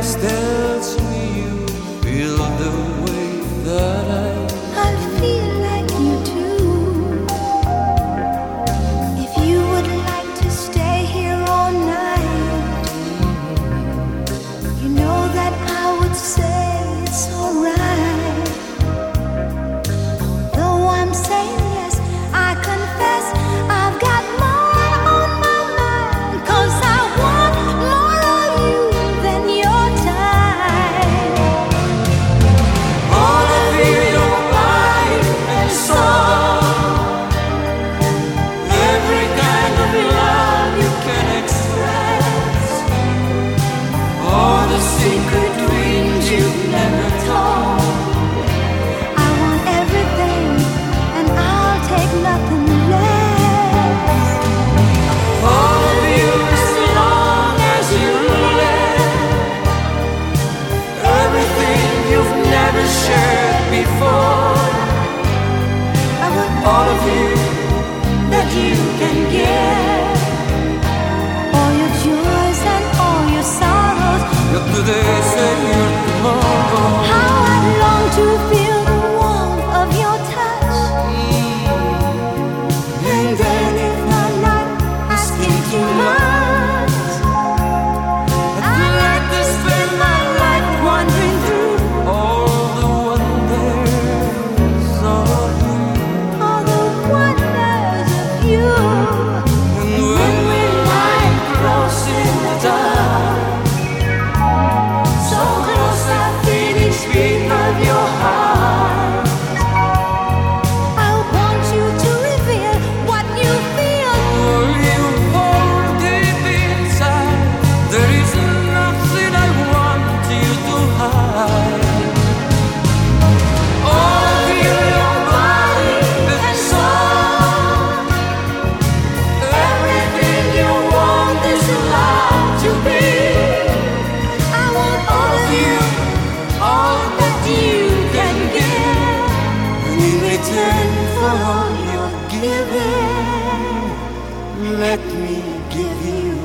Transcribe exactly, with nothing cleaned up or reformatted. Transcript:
face tells me you feel the way that I I feel like you too. If you would like to stay here all night, you know that I would say it's alright. Though I'm saying yes, I confess I've got more on my mind, 'cause I want more of you than your time. all of you, your body and soul, every kind of love you can express, all the secret dreams you've never told. I want everything, and I'll take nothing less. All of you, as long as you live, everything you've never shared before. I want All of you that you can give. all your joys and all your sorrows. Your todays and your tomorrow. How I'd long to feel the warmth of your touch. And then if I'm not asking too much, I'd like to spend my life wandering through All the wonders of you. all the wonders of you. And when we lie close in the dark, so close I feel each beat of your heart. I want you to reveal what you feel. All you hold deep inside, there is nothing I want you to hide. All of you, your body and soul, everything you want this love to be. I want all of you, all that you can give. And in return for all your giving, let me give you